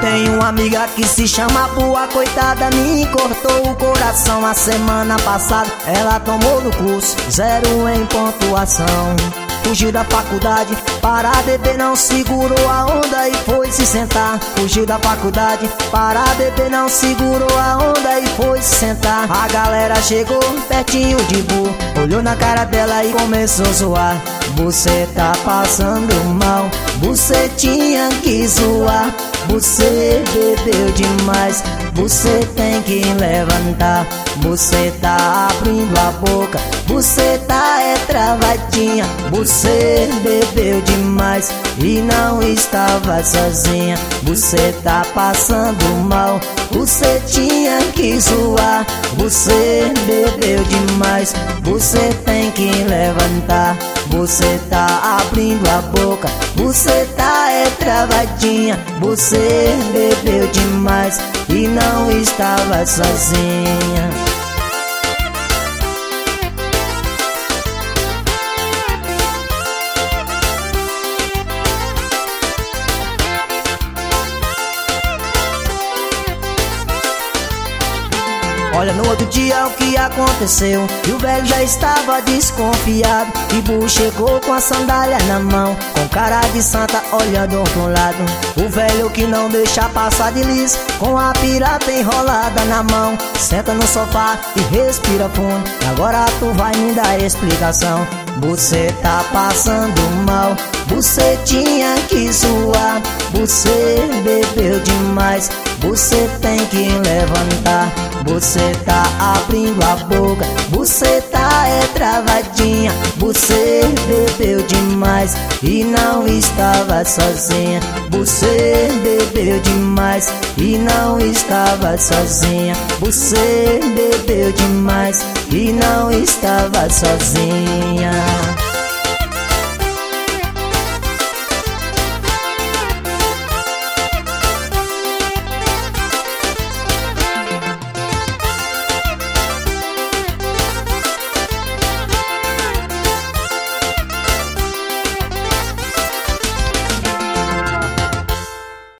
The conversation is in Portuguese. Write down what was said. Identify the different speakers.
Speaker 1: tenho uma amiga que se chama Pua, coitada, me cortou o coração a semana passada. Ela tomou no curso 0 em pontuação. Fugiu da faculdade para beber, não segurou a onda e foi se sentar. Fugiu da faculdade para beber, não segurou a onda e foi se sentar. A galera chegou pertinho de Bu, olhou na cara dela e começou a zoar. Você tá passando mal, você tinha que zoar. Você bebeu demais, você tem que levantar. Você tá abrindo a boca, você tá travadinha. Você bebeu demais e não estava sozinha. Você tá passando mal, você tinha que zoar. Você bebeu demais, você tem que levantar. Você tá abrindo a boca, você tá travadinha. Você bebeu demais e não estava sozinha. Olha, no outro dia o que aconteceu, e o velho já estava desconfiado. E Bu chegou com a sandália na mão, com cara de santa olhando pro lado. O velho que não deixa passar de liso, com a pirata enrolada na mão. Senta no sofá e respira fundo, agora tu vai me dar explicação. Você tá passando mal, você tinha que zoar. Você bebeu demais, você tem que levantar. Você tá abrindo a boca, você tá travadinha. Você bebeu demais e não estava sozinha. Você bebeu demais e não estava sozinha. Você bebeu demais e não estava sozinha.